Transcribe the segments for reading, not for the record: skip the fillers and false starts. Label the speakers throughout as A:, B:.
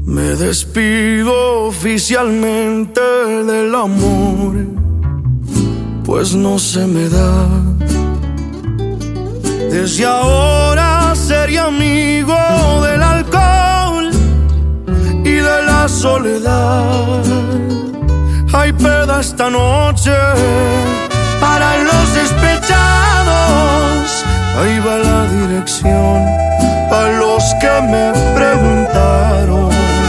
A: Me despido oficialmente del amor, pues no se me da. Desde ahora seré amigo del alcohol y de la soledad. Hay peda esta noche para los despechados. Ahí va la dirección a los que me preguntaron.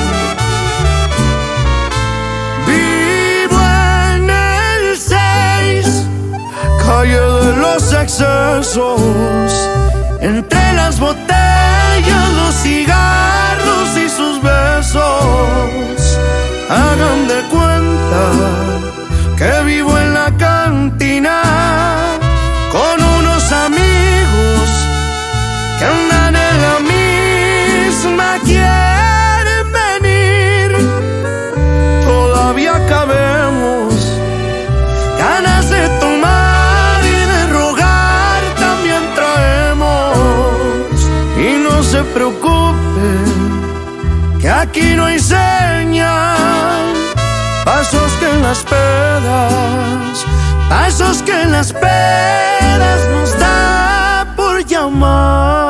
A: Vivo en el 6, calle de los excesos, entre las botellas, los cigarros y sus besos. Hagan de cuenta que vivo en la cantina con unos amigos que andan en la misma. Quieren venir, todavía cabemos, ganas de tomar y de rogar también traemos. Y no se preocupen, que aquí no hay señal. Pasos que en las pedas, pasos que en las pedas nos da por llamar.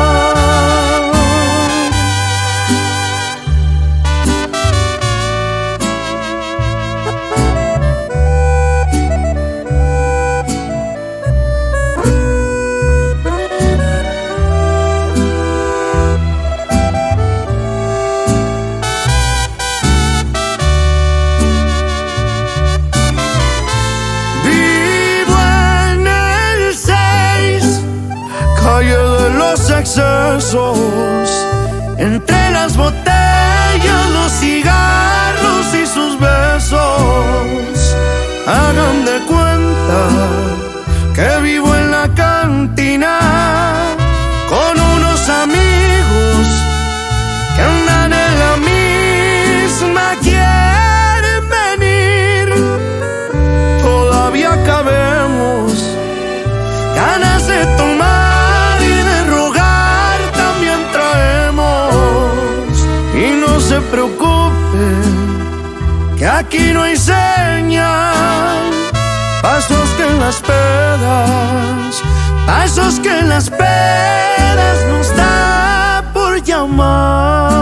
A: Excesos, entre las botellas, los cigarros y sus besos. Hagan de cuenta que vivo en la cantina con unos amigos que andan en la misma. Quieren venir, todavía cabemos, ganas de tomar. No se preocupen, que aquí no hay señal. Pasos que en las pedas, pasos que en las pedas nos da por llamar.